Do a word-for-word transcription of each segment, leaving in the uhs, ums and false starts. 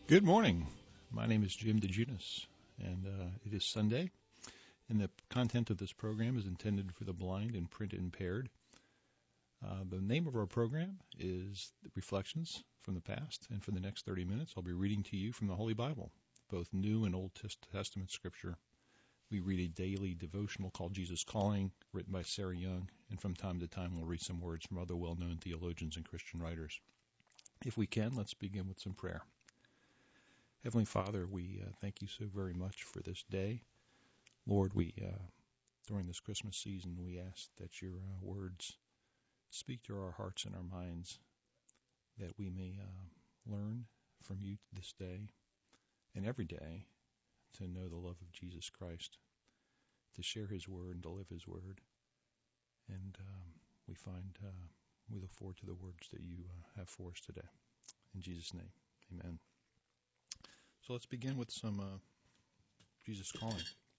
Good morning. My name is Jim DeJunas, and uh, it is Sunday, and the content of this program is intended for the blind and print impaired. Uh, the name of our program is Reflections from the Past, and for the next thirty minutes, I'll be reading to you from the Holy Bible, both New and Old Testament Scripture. We read a daily devotional called Jesus Calling, written by Sarah Young, and from time to time we'll read some words from other well-known theologians and Christian writers. If we can, let's begin with some prayer. Heavenly Father, we uh, thank you so very much for this day. Lord, we uh, during this Christmas season, we ask that your uh, words speak to our hearts and our minds, that we may uh, learn from you this day and every day to know the love of Jesus Christ, to share his word and to live his word. And um, we find uh, we look forward to the words that you uh, have for us today. In Jesus' name, amen. So let's begin with some uh, Jesus Calling.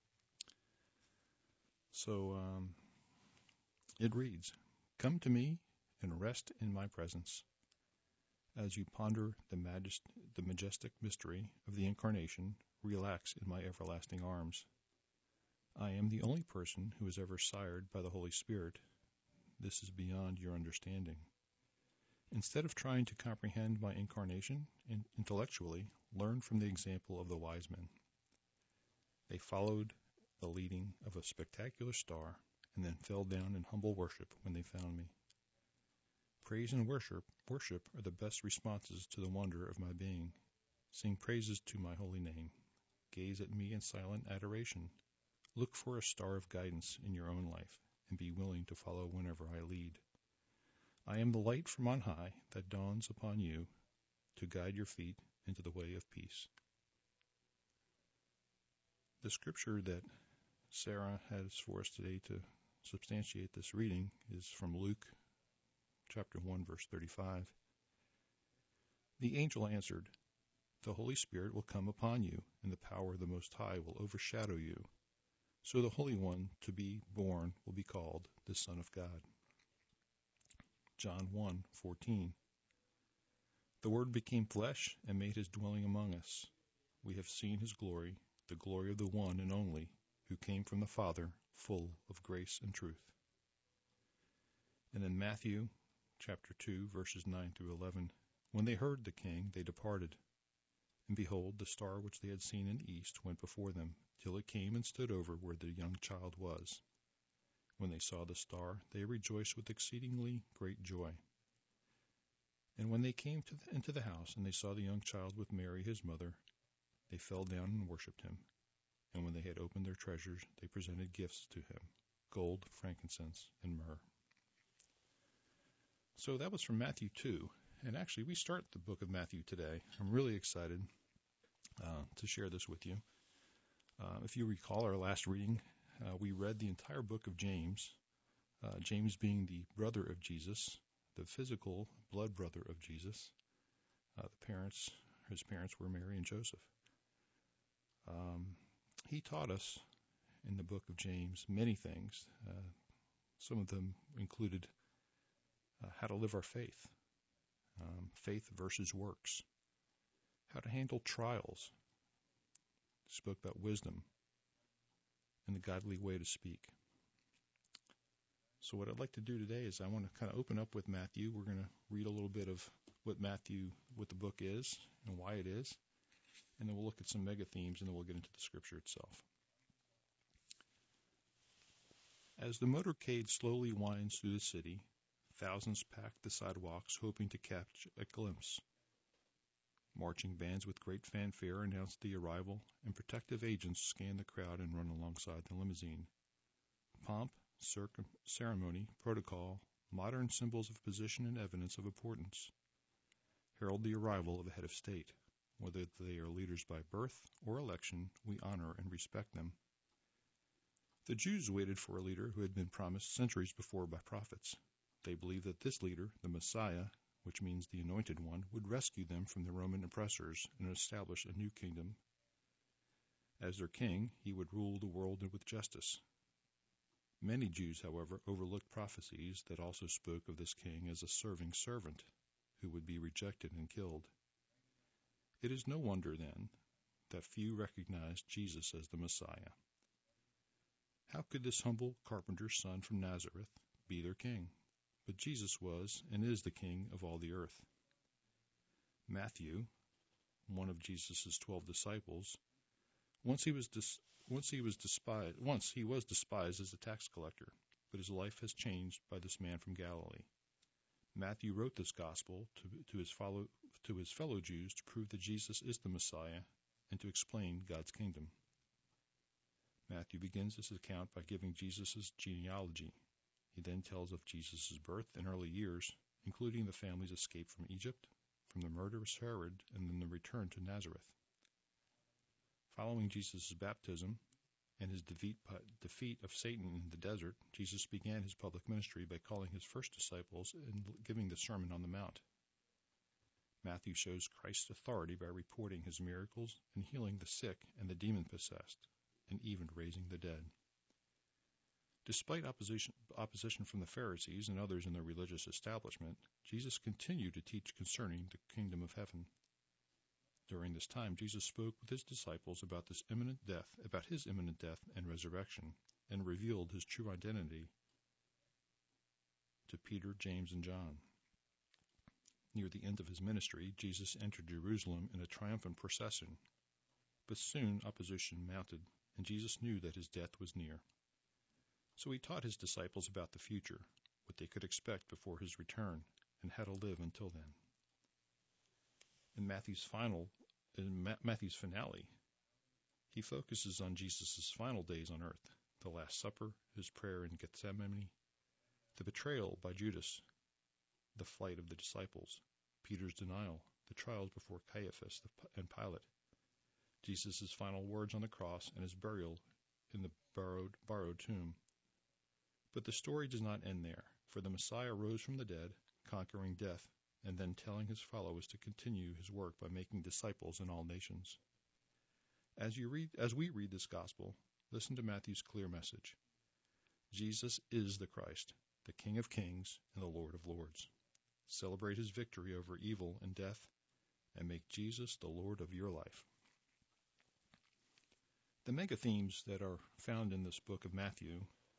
So um, it reads, "Come to me and rest in my presence as you ponder the, majest- the majestic mystery of the Incarnation. Relax in my everlasting arms. I am the only person who is ever sired by the Holy Spirit. This is beyond your understanding. Instead of trying to comprehend my incarnation intellectually, learn from the example of the wise men. They followed the leading of a spectacular star and then fell down in humble worship when they found me. Praise and worship, worship are the best responses to the wonder of my being. Sing praises to my holy name. Gaze at me in silent adoration. Look for a star of guidance in your own life and be willing to follow whenever I lead. I am the light from on high that dawns upon you to guide your feet into the way of peace." The scripture that Sarah has for us today to substantiate this reading is from Luke chapter one, verse thirty-five. "The angel answered, 'The Holy Spirit will come upon you, and the power of the Most High will overshadow you. So the Holy One to be born will be called the Son of God.'" John one fourteen. "The Word became flesh and made his dwelling among us. We have seen his glory, the glory of the one and only, who came from the Father, full of grace and truth." And then Matthew chapter two, verses nine through eleven. "When they heard the king, they departed. And behold, the star which they had seen in the east went before them, till it came and stood over where the young child was. When they saw the star, they rejoiced with exceedingly great joy. And when they came to the, into the house, and they saw the young child with Mary his mother, they fell down and worshipped him. And when they had opened their treasures, they presented gifts to him, gold, frankincense, and myrrh." So that was from Matthew two. And actually, we start the book of Matthew today. I'm really excited uh, to share this with you. Uh, if you recall our last reading, uh, we read the entire book of James, uh, James being the brother of Jesus, the physical blood brother of Jesus. Uh, the parents, his parents were Mary and Joseph. Um, he taught us in the book of James many things. Uh, some of them included uh, how to live our faith, um, faith versus works, how to handle trials. He spoke about wisdom and the godly way to speak. So what I'd like to do today is I want to kind of open up with Matthew. We're going to read a little bit of what Matthew, what the book is and why it is. And then we'll look at some mega themes, and then we'll get into the scripture itself. As the motorcade slowly winds through the city, thousands pack the sidewalks hoping to catch a glimpse. Marching bands with great fanfare announce the arrival, and protective agents scan the crowd and run alongside the limousine. Pomp, circum- ceremony, protocol, modern symbols of position and evidence of importance herald the arrival of a head of state. Whether they are leaders by birth or election, we honor and respect them. The Jews waited for a leader who had been promised centuries before by prophets. They believed that this leader, the Messiah, which means the Anointed One, would rescue them from the Roman oppressors and establish a new kingdom. As their king, he would rule the world with justice. Many Jews, however, overlooked prophecies that also spoke of this king as a serving servant who would be rejected and killed. It is no wonder, then, that few recognized Jesus as the Messiah. How could this humble carpenter's son from Nazareth be their king? But Jesus was and is the King of all the earth. Matthew, one of Jesus' twelve disciples, once he was dis- once he was despised once he was despised as a tax collector, but his life has changed by this man from Galilee. Matthew wrote this gospel to, to his follow to his fellow Jews to prove that Jesus is the Messiah and to explain God's kingdom. Matthew begins this account by giving Jesus' genealogy. He then tells of Jesus' birth and early years, including the family's escape from Egypt, from the murderous Herod, and then the return to Nazareth. Following Jesus' baptism and his defeat, defeat of Satan in the desert, Jesus began his public ministry by calling his first disciples and giving the Sermon on the Mount. Matthew shows Christ's authority by reporting his miracles and healing the sick and the demon-possessed, and even raising the dead. Despite opposition, opposition from the Pharisees and others in the religious establishment, Jesus continued to teach concerning the kingdom of heaven. During this time, Jesus spoke with his disciples about this imminent death, about his imminent death and resurrection, and revealed his true identity to Peter, James, and John. Near the end of his ministry, Jesus entered Jerusalem in a triumphant procession, but soon opposition mounted, and Jesus knew that his death was near. So he taught his disciples about the future, what they could expect before his return, and how to live until then. In Matthew's final, in Ma- Matthew's finale, he focuses on Jesus' final days on earth, the Last Supper, his prayer in Gethsemane, the betrayal by Judas, the flight of the disciples, Peter's denial, the trials before Caiaphas and Pilate, Jesus' final words on the cross, and his burial in the borrowed, borrowed tomb. But the story does not end there, for the Messiah rose from the dead, conquering death, and then telling his followers to continue his work by making disciples in all nations. As you read, as we read this gospel, listen to Matthew's clear message. Jesus is the Christ, the King of kings and the Lord of lords. Celebrate his victory over evil and death, and make Jesus the Lord of your life. The mega themes that are found in this book of Matthew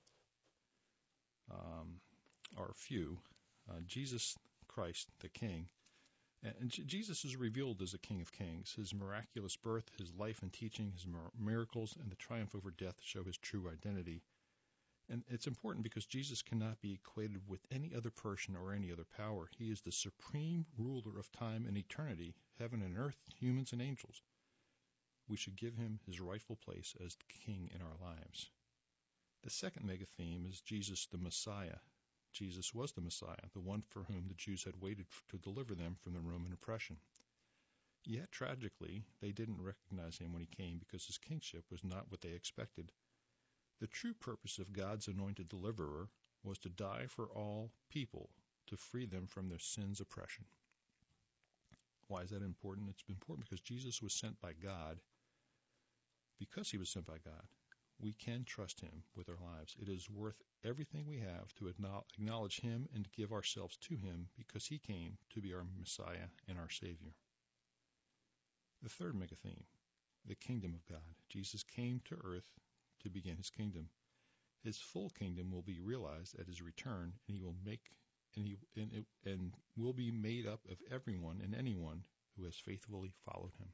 um, are few. Uh, Jesus Christ, the King. And J- Jesus is revealed as a King of Kings. His miraculous birth, his life and teaching, his mir- miracles, and the triumph over death show his true identity. And it's important because Jesus cannot be equated with any other person or any other power. He is the supreme ruler of time and eternity, heaven and earth, humans and angels. We should give him his rightful place as King in our lives. The second mega theme is Jesus the Messiah. Jesus was the Messiah, the one for whom the Jews had waited to deliver them from the Roman oppression. Yet, tragically, they didn't recognize him when he came because his kingship was not what they expected. The true purpose of God's anointed deliverer was to die for all people, to free them from their sin's oppression. Why is that important? It's important because Jesus was sent by God. Because he was sent by God, we can trust him with our lives. It is worth everything we have to acknowledge him and to give ourselves to him because he came to be our Messiah and our Savior. The third mega theme, the kingdom of God. Jesus came to earth to begin his kingdom. His full kingdom will be realized at his return, and he will make and he and, it, and will be made up of everyone and anyone who has faithfully followed him.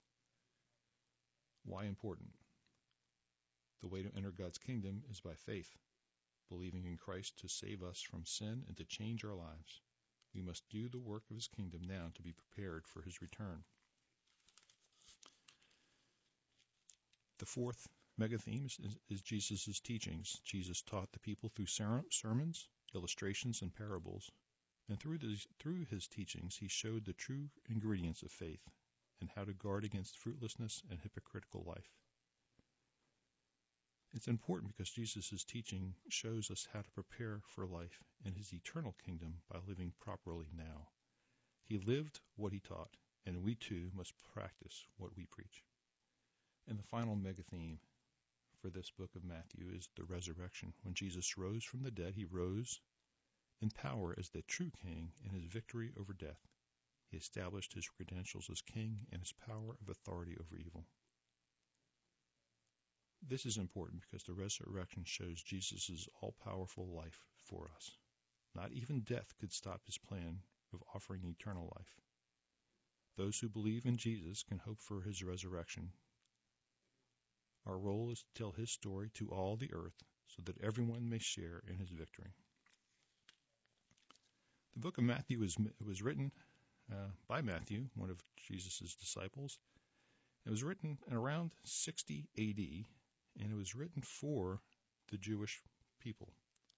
Why important? The way to enter God's kingdom is by faith, believing in Christ to save us from sin and to change our lives. We must do the work of his kingdom now to be prepared for his return. The fourth mega theme is, is Jesus' teachings. Jesus taught the people through ser- sermons, illustrations, and parables. And through, this, through his teachings, he showed the true ingredients of faith and how to guard against fruitlessness and hypocritical life. It's important because Jesus' teaching shows us how to prepare for life in his eternal kingdom by living properly now. He lived what he taught, and we too must practice what we preach. And the final mega theme for this book of Matthew is the resurrection. When Jesus rose from the dead, he rose in power as the true king in his victory over death. He established his credentials as king and his power of authority over evil. This is important because the resurrection shows Jesus' all-powerful life for us. Not even death could stop his plan of offering eternal life. Those who believe in Jesus can hope for his resurrection. Our role is to tell his story to all the earth so that everyone may share in his victory. The book of Matthew was, was written uh, by Matthew, one of Jesus' disciples. It was written in around sixty A D, and it was written for the Jewish people.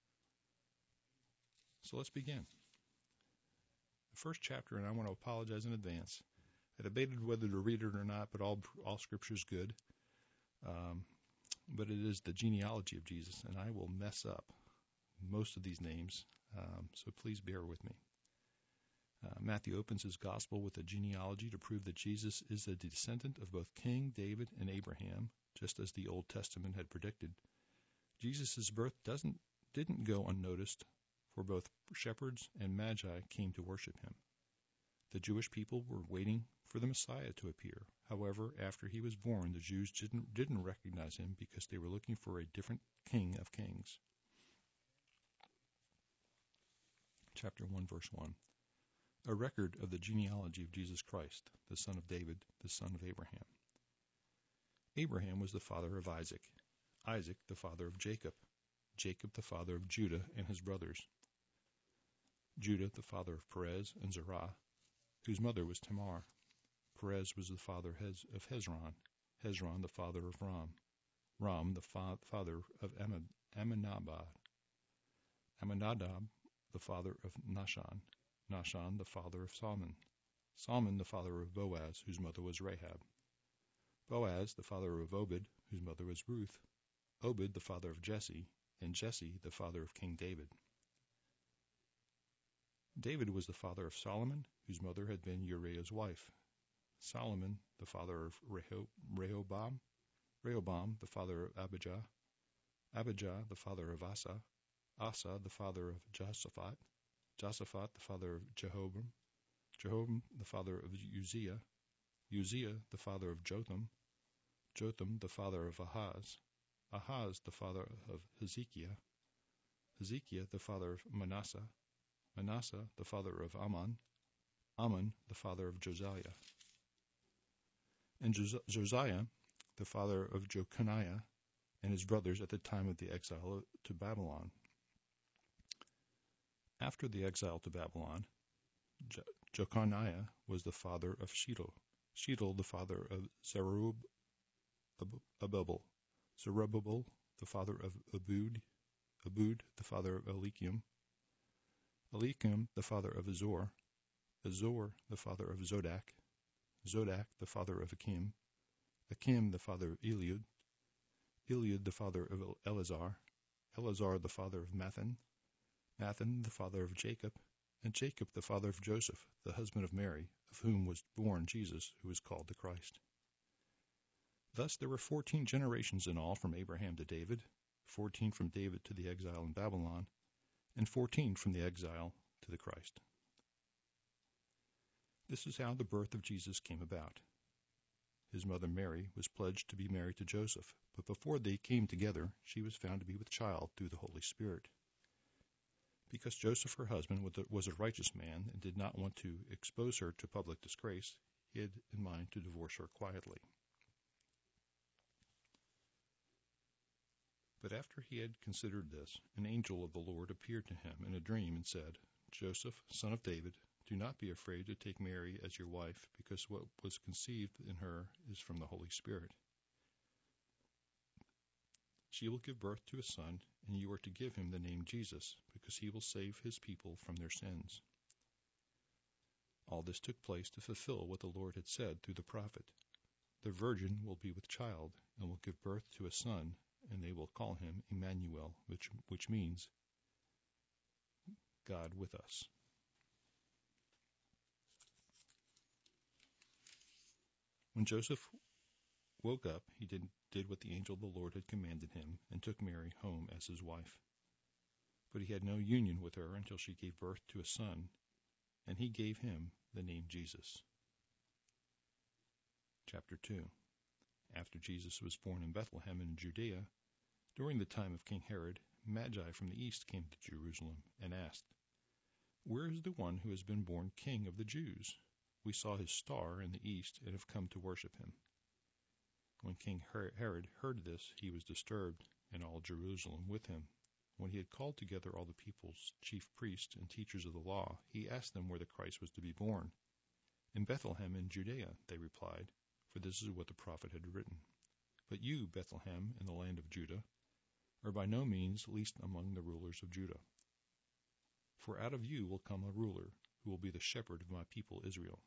So let's begin. The first chapter, and I want to apologize in advance. I debated whether to read it or not, but all all Scripture is good. Um, but it is the genealogy of Jesus, and I will mess up most of these names, um, so please bear with me. Uh, Matthew opens his gospel with a genealogy to prove that Jesus is a descendant of both King David and Abraham, just as the Old Testament had predicted. Jesus' birth doesn't didn't go unnoticed, for both shepherds and magi came to worship him. The Jewish people were waiting for the Messiah to appear. However, after he was born, the Jews didn't, didn't recognize him because they were looking for a different King of Kings. Chapter one, verse one. A record of the genealogy of Jesus Christ, the son of David, the son of Abraham. Abraham was the father of Isaac, Isaac the father of Jacob, Jacob the father of Judah and his brothers, Judah the father of Perez and Zerah, whose mother was Tamar. Perez was the father of Hezron, Hezron the father of Ram, Ram the fa- father of Amminadab, Amminadab the father of Nahshon, Nahshon the father of Salmon, Salmon the father of Boaz, whose mother was Rahab, Boaz the father of Obed, whose mother was Ruth, Obed the father of Jesse, and Jesse the father of King David. David was the father of Solomon, whose mother had been Uriah's wife. Solomon, the father of Rehob- Rehoboam, Rehoboam, the father of Abijah, Abijah, the father of Asa, Asa, the father of Josaphat, Josaphat, the father of Jehoram, Jehoram, the father of Uzziah, Uzziah, the father of Jotham, Jotham, the father of Ahaz, Ahaz, the father of Hezekiah, Hezekiah, the father of Manasseh, Manasseh, the father of Ammon, Ammon, the father of Josiah, and Jos- Josiah, the father of Jeconiah, and his brothers at the time of the exile to Babylon. After the exile to Babylon, Je- Jeconiah was the father of Sheol, Sheol the father of Zerubbabel, Zerubbabel the father of Abud, Abud the father of Eliakim, Eliakim the father of Azor, Azor the father of Zodak, Zodak the father of Achim, Achim the father of Eliud, Eliud the father of Eleazar, Eleazar the father of Mathan, Mathan the father of Jacob, and Jacob the father of Joseph, the husband of Mary, of whom was born Jesus, who is called the Christ. Thus there were fourteen generations in all from Abraham to David, fourteen from David to the exile in Babylon, and fourteen from the exile to the Christ. This is how the birth of Jesus came about. His mother Mary was pledged to be married to Joseph, but before they came together, she was found to be with child through the Holy Spirit. Because Joseph, her husband, was a righteous man and did not want to expose her to public disgrace, he had in mind to divorce her quietly. But after he had considered this, an angel of the Lord appeared to him in a dream and said, Joseph, son of David, do not be afraid to take Mary as your wife, because what was conceived in her is from the Holy Spirit. She will give birth to a son, and you are to give him the name Jesus, because he will save his people from their sins. All this took place to fulfill what the Lord had said through the prophet. The virgin will be with child, and will give birth to a son, and they will call him Emmanuel, which, which means God with us. When Joseph woke up, he did, did what the angel of the Lord had commanded him, and took Mary home as his wife. But he had no union with her until she gave birth to a son, and he gave him the name Jesus. Chapter two. After Jesus was born in Bethlehem in Judea, during the time of King Herod, Magi from the east came to Jerusalem and asked, "Where is the one who has been born King of the Jews? We saw his star in the east and have come to worship him." When King Herod heard this, he was disturbed, and all Jerusalem with him. When he had called together all the people's chief priests and teachers of the law, he asked them where the Christ was to be born. "In Bethlehem in Judea," they replied, for this is what the prophet had written. "But you, Bethlehem, in the land of Judah, are by no means least among the rulers of Judah. For out of you will come a ruler, who will be the shepherd of my people Israel."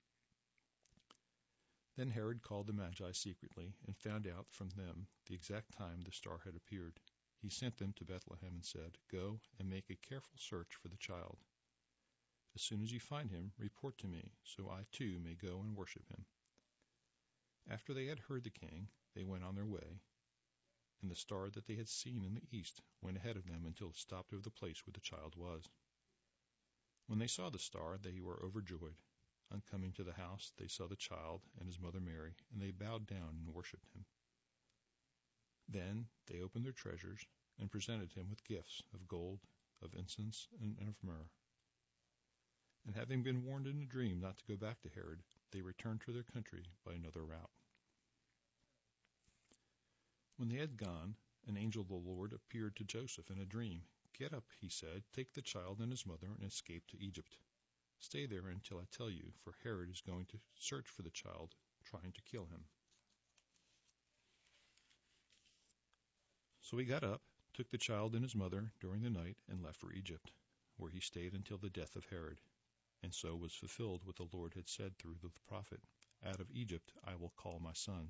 Then Herod called the Magi secretly, and found out from them the exact time the star had appeared. He sent them to Bethlehem and said, "Go and make a careful search for the child. As soon as you find him, report to me, so I too may go and worship him." After they had heard the king, they went on their way, and the star that they had seen in the east went ahead of them until it stopped over the place where the child was. When they saw the star, they were overjoyed. On coming to the house, they saw the child and his mother Mary, and they bowed down and worshipped him. Then they opened their treasures and presented him with gifts of gold, of incense, and of myrrh. And having been warned in a dream not to go back to Herod, they returned to their country by another route. When they had gone, an angel of the Lord appeared to Joseph in a dream. "Get up," he said, "take the child and his mother and escape to Egypt. Stay there until I tell you, for Herod is going to search for the child, trying to kill him." So he got up, took the child and his mother during the night, and left for Egypt, where he stayed until the death of Herod. And so was fulfilled what the Lord had said through the prophet, "Out of Egypt I will call my son."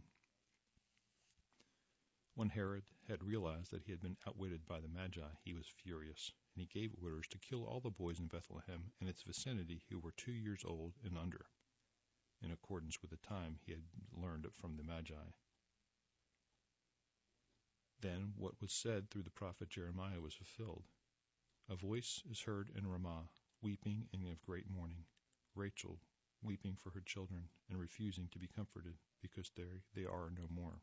When Herod had realized that he had been outwitted by the Magi, he was furious, and he gave orders to kill all the boys in Bethlehem and its vicinity who were two years old and under, in accordance with the time he had learned it from the Magi. Then what was said through the prophet Jeremiah was fulfilled. "A voice is heard in Ramah, weeping and of great mourning, Rachel weeping for her children and refusing to be comforted, because they they are no more."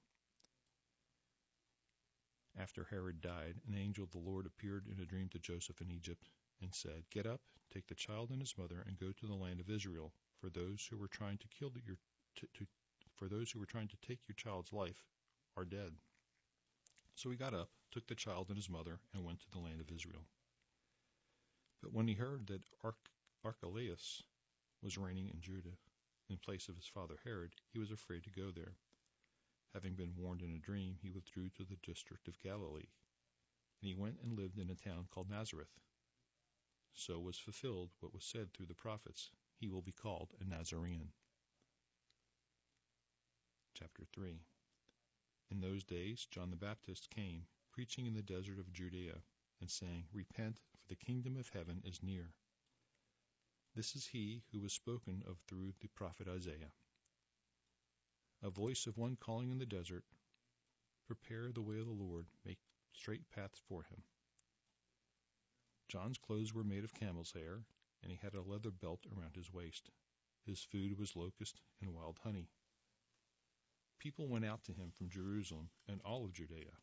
After Herod died, an angel of the Lord appeared in a dream to Joseph in Egypt and said, "Get up, take the child and his mother, and go to the land of Israel, for those who were trying to kill your to, to, for those who were trying to take your child's life are dead." So he got up, took the child and his mother, and went to the land of Israel. But when he heard that Arch- Archelaus was reigning in Judah in place of his father Herod, he was afraid to go there. Having been warned in a dream, he withdrew to the district of Galilee, and he went and lived in a town called Nazareth. So was fulfilled what was said through the prophets, "He will be called a Nazarene." Chapter three. In those days John the Baptist came, preaching in the desert of Judea, and saying, "Repent, for the kingdom of heaven is near." This is he who was spoken of through the prophet Isaiah. A voice of one calling in the desert, "Prepare the way of the Lord, make straight paths for him." John's clothes were made of camel's hair, and he had a leather belt around his waist. His food was locust and wild honey. People went out to him from Jerusalem and all of Judea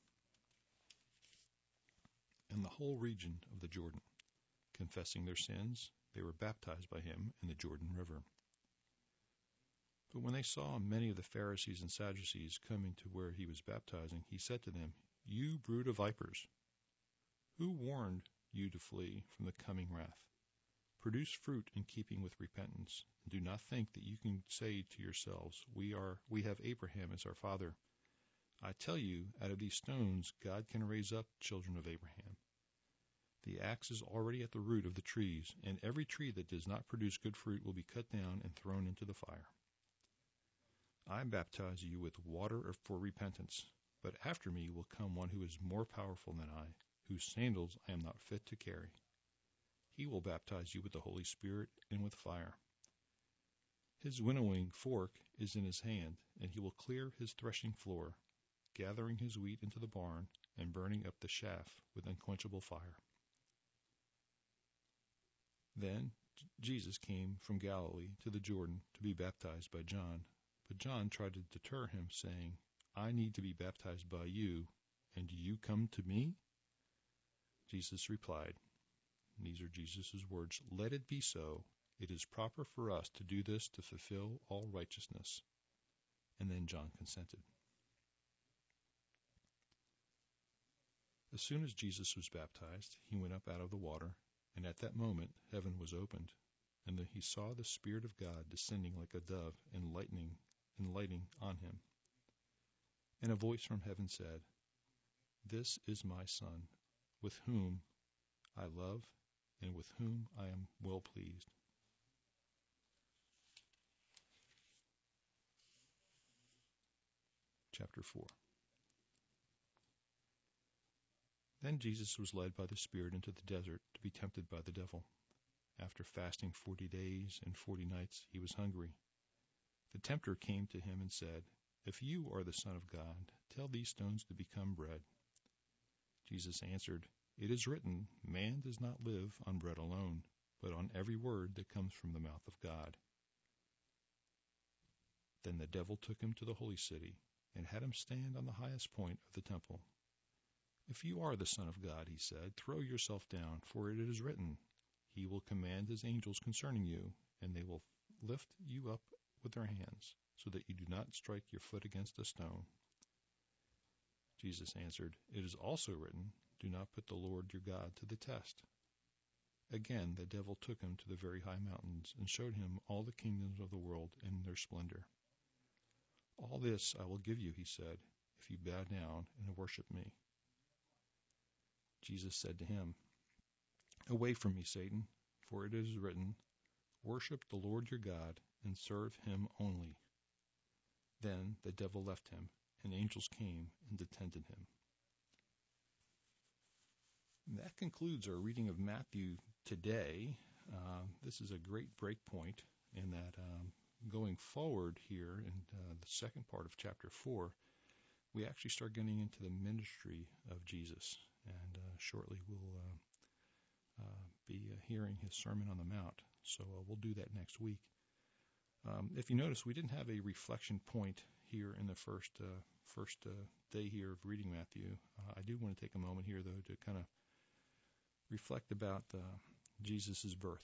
and the whole region of the Jordan. Confessing their sins, they were baptized by him in the Jordan River. But when they saw many of the Pharisees and Sadducees coming to where he was baptizing, he said to them, "You brood of vipers, who warned you to flee from the coming wrath? Produce fruit in keeping with repentance, and do not think that you can say to yourselves, we are we have Abraham as our father. I tell you, out of these stones God can raise up children of Abraham. The axe is already at the root of the trees, and every tree that does not produce good fruit will be cut down and thrown into the fire. I baptize you with water for repentance, but after me will come one who is more powerful than I, whose sandals I am not fit to carry. He will baptize you with the Holy Spirit and with fire. His winnowing fork is in his hand, and he will clear his threshing floor, gathering his wheat into the barn and burning up the chaff with unquenchable fire." Then Jesus came from Galilee to the Jordan to be baptized by John. But John tried to deter him, saying, I need to be baptized by you, and do you come to me? Jesus replied, and these are Jesus' words, Let it be so. It is proper for us to do this to fulfill all righteousness. And then John consented. As soon as Jesus was baptized, he went up out of the water, and at that moment heaven was opened, and he saw the Spirit of God descending like a dove and lightning and lighting on him. And a voice from heaven said, This is my Son, with whom I love and with whom I am well pleased. Chapter four. Then Jesus was led by the Spirit into the desert to be tempted by the devil. After fasting forty days and forty nights, he was hungry. The tempter came to him and said, If you are the Son of God, tell these stones to become bread. Jesus answered, It is written, Man does not live on bread alone, but on every word that comes from the mouth of God. Then the devil took him to the holy city and had him stand on the highest point of the temple. If you are the Son of God, he said, throw yourself down, for it is written, He will command His angels concerning you, and they will lift you up with their hands, so that you do not strike your foot against a stone. Jesus answered, It is also written, Do not put the Lord your God to the test. Again the devil took him to the very high mountains, and showed him all the kingdoms of the world in their splendor. All this I will give you, he said, if you bow down and worship me. Jesus said to him, Away from me, Satan, for it is written, Worship the Lord your God, and serve him only. Then the devil left him, and angels came and attended him. And that concludes our reading of Matthew today. Uh, this is a great break point in that um, going forward here in uh, the second part of chapter four, we actually start getting into the ministry of Jesus. And uh, shortly we'll uh, uh, be uh, hearing his Sermon on the Mount. So uh, we'll do that next week. Um, if you notice, we didn't have a reflection point here in the first uh, first uh, day here of reading Matthew. Uh, I do want to take a moment here, though, to kind of reflect about uh, Jesus' birth.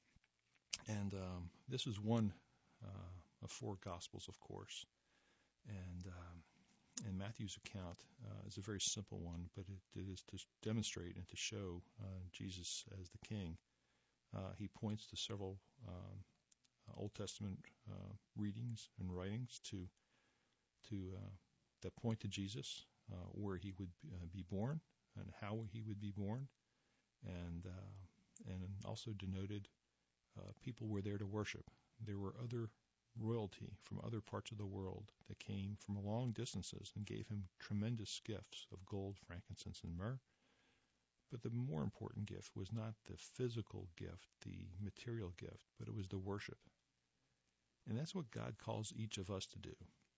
And um, this is one uh, of four Gospels, of course. And um, and Matthew's account uh, is a very simple one, but it, it is to demonstrate and to show uh, Jesus as the King. Uh, he points to several um, Old Testament uh, readings and writings to to uh, that point to Jesus, uh, where he would uh, be born and how he would be born, and uh, and also denoted uh, people were there to worship. There were other royalty from other parts of the world that came from long distances and gave him tremendous gifts of gold, frankincense, and myrrh. But the more important gift was not the physical gift, the material gift, but it was the worship. And that's what God calls each of us to do.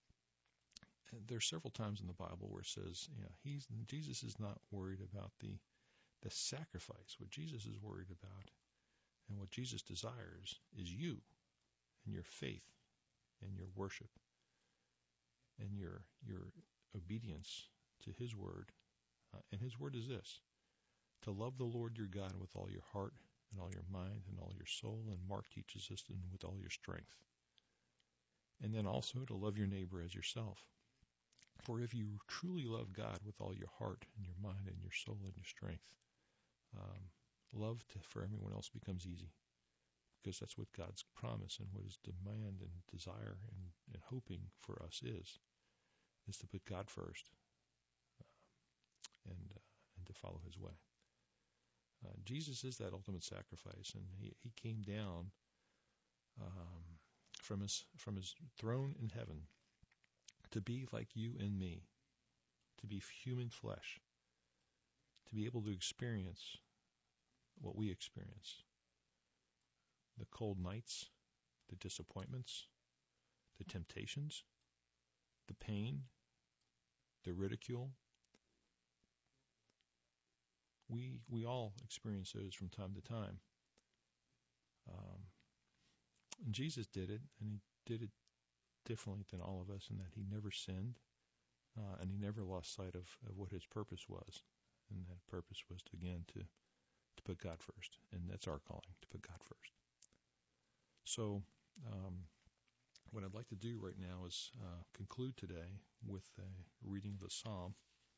And there are several times in the Bible where it says, you know, he's, Jesus is not worried about the the sacrifice. What Jesus is worried about and what Jesus desires is you and your faith and your worship and your your obedience to his word. Uh, and his word is this: to love the Lord your God with all your heart and all your mind and all your soul, and Mark teaches us, and with all your strength. And then also to love your neighbor as yourself. For if you truly love God with all your heart and your mind and your soul and your strength, um, love to, for everyone else becomes easy. Because that's what God's promise and what his demand and desire and, and hoping for us is, is to put God first uh, and uh, and to follow his way. Uh, Jesus is that ultimate sacrifice, and he, he came down um, from his from his throne in heaven to be like you and me, to be human flesh, to be able to experience what we experience. The cold nights, the disappointments, the temptations, the pain, the ridicule. We we all experience those from time to time. Um, and Jesus did it, and he did it differently than all of us in that he never sinned, uh, and he never lost sight of, of what his purpose was. And that purpose was, to, again, to, to put God first. And that's our calling, to put God first. So um, what I'd like to do right now is uh, conclude today with a reading of the Psalm.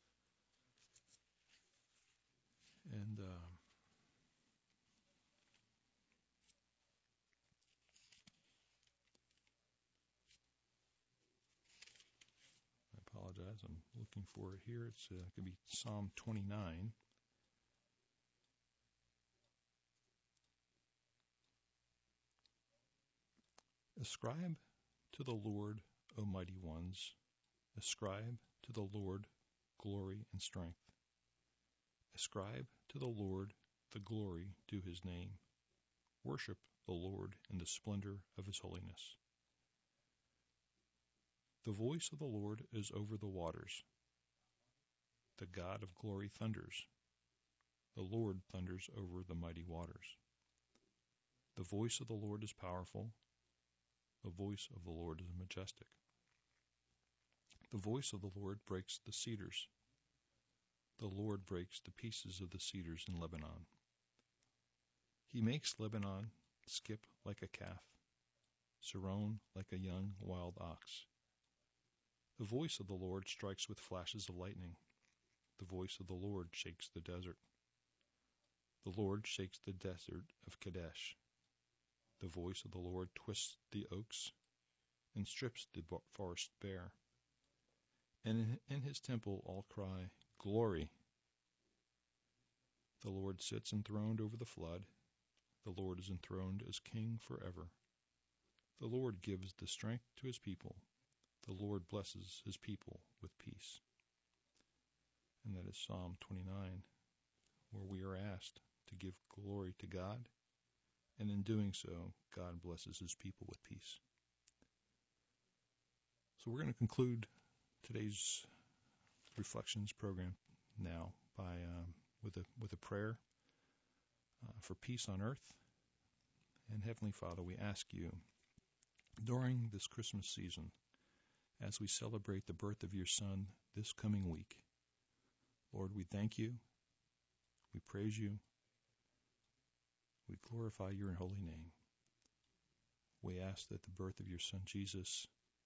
And uh, I apologize, I'm looking for it here. It's uh, going to be Psalm twenty-nine. Ascribe to the Lord, O mighty ones. Ascribe to the Lord glory and strength. Ascribe to the Lord the glory due his name. Worship the Lord in the splendor of his holiness. The voice of the Lord is over the waters. The God of glory thunders. The Lord thunders over the mighty waters. The voice of the Lord is powerful. The voice of the Lord is majestic. The voice of the Lord breaks the cedars. The Lord breaks the pieces of the cedars in Lebanon. He makes Lebanon skip like a calf, Sharon like a young wild ox. The voice of the Lord strikes with flashes of lightning. The voice of the Lord shakes the desert. The Lord shakes the desert of Kadesh. The voice of the Lord twists the oaks and strips the forest bare. And in his temple all cry, Glory! The Lord sits enthroned over the flood. The Lord is enthroned as king forever. The Lord gives the strength to his people. The Lord blesses his people with peace. And that is Psalm twenty-nine, where we are asked to give glory to God, and in doing so, God blesses his people with peace. So we're going to conclude today's reflections program now by um, with a with a prayer uh, for peace on earth. And Heavenly Father, we ask you, during this Christmas season, as we celebrate the birth of your Son this coming week, Lord, we thank you, we praise you, we glorify your holy name. We ask that the birth of your Son Jesus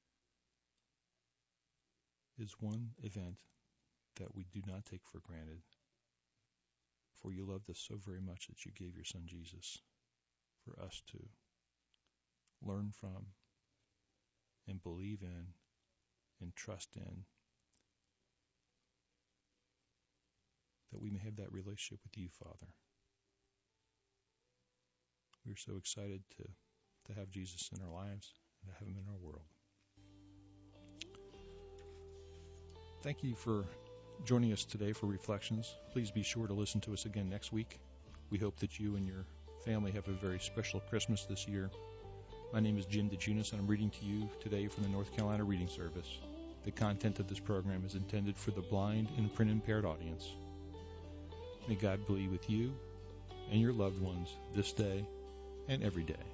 is one event that we do not take for granted, for you loved us so very much that you gave your Son Jesus for us to learn from and believe in and trust in, that we may have that relationship with you, Father. We're so excited to, to have Jesus in our lives and to have him in our world. Thank you for joining us today for Reflections. Please be sure to listen to us again next week. We hope that you and your family have a very special Christmas this year. My name is Jim DeJunas, and I'm reading to you today from the North Carolina Reading Service. The content of this program is intended for the blind and print-impaired audience. May God be with you and your loved ones this day and every day.